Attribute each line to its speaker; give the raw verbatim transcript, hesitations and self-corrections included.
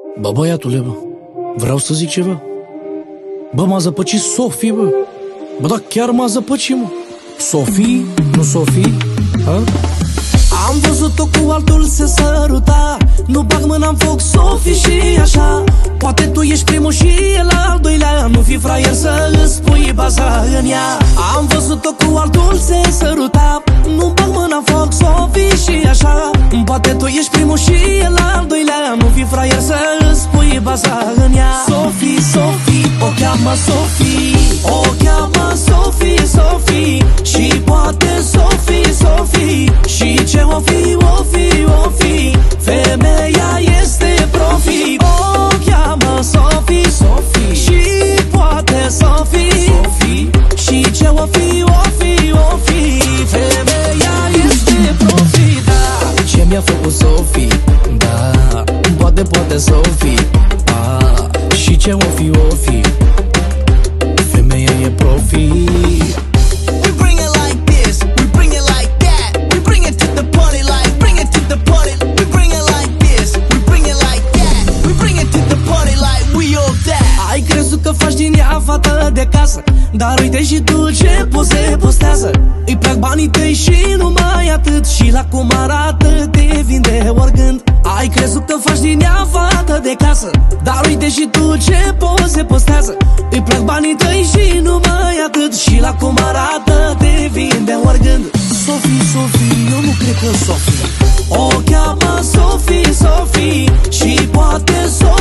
Speaker 1: Bă, băiatule, bă, vreau să zic ceva. Bă, m-a zăpăcit Sofie, bă. Bă, dar chiar m-a zăpăcit, mă. Sofie? Nu Sofie? Ha?
Speaker 2: Am văzut-o cu altul se săruta. Nu bag mâna în foc, Sofie, și așa. Poate tu ești primul și el al doilea. Nu fi fraier să îți pui baza în ea. Am văzut-o cu altul se săruta. Nu bag mâna în foc, Sofie, și așa. Poate tu ești primul și el al doilea. Nu fi fraier să îți pui baza în ea. Sofie, Sofie, o cheamă Sofie. O cheamă Sofie, Sofie. Și poate Sofie, Sofie. Și ce o fi, o fi, o fi, femeia este profi. O cheamă Sofie, Sofie. Și poate Sofie, Sofie. Și ce o fi, o fi, o fi, femeia este profi. Da, ce mi-a făcut Sofie, da, poate, poate Sofie, ah. Și ce o fi, o fi, femeia e profi. Fată de casă, dar uite și tu ce poze postează. Îi plac banii tăi și numai atât. Și la cum arată te vinde oricând. Ai crezut că faci din ea fată de casă, dar uite și tu ce poze postează. Îi plac banii tăi și numai atât. Și la cum arată te vinde oricând. Sofie, Sofie, eu nu cred că Sofie. O cheamă Sofie, Sofie. Și poate Sofie,